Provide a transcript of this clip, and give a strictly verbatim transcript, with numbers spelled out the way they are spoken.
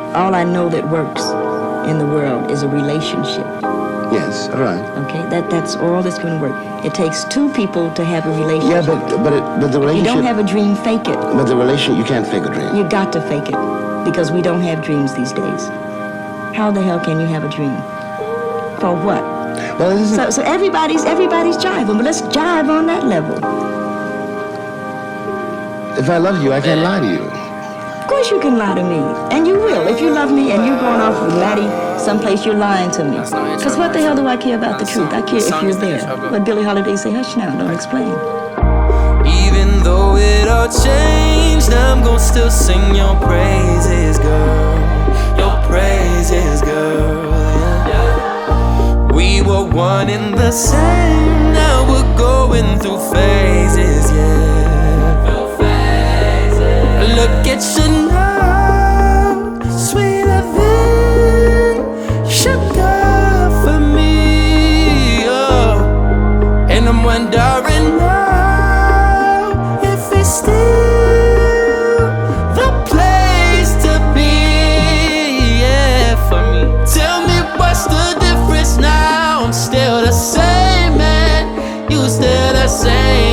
all I know that works in the world is a relationship. Yes, all right. Okay, that that's all that's going to work. It takes two people to have a relationship. Yeah, but but it, but the If you relationship. don't have a dream, fake it. But the relationship, you can't fake a dream. You got to fake it because we don't have dreams these days. How the hell can you have a dream? For what? Well, it isn't. So so everybody's everybody's jiving, but let's jive on that level. If I love you, I can't lie to you. Of course you can lie to me, and you will. If you love me and you're going off with Maddie someplace, you're lying to me. Because what the hell do I care about the truth? I care if you're there. But Billie Holiday say, hush now, don't explain. Even though it all changed, I'm gonna still sing your praises, girl. Your praises, girl, yeah. We were one in the same, now we're going through phases, yeah. Look at you now, sweeter than sugar for me, oh. And I'm wondering now if it's still the place to be, yeah, for me. Tell me what's the difference now? I'm still the same, man. You still the same.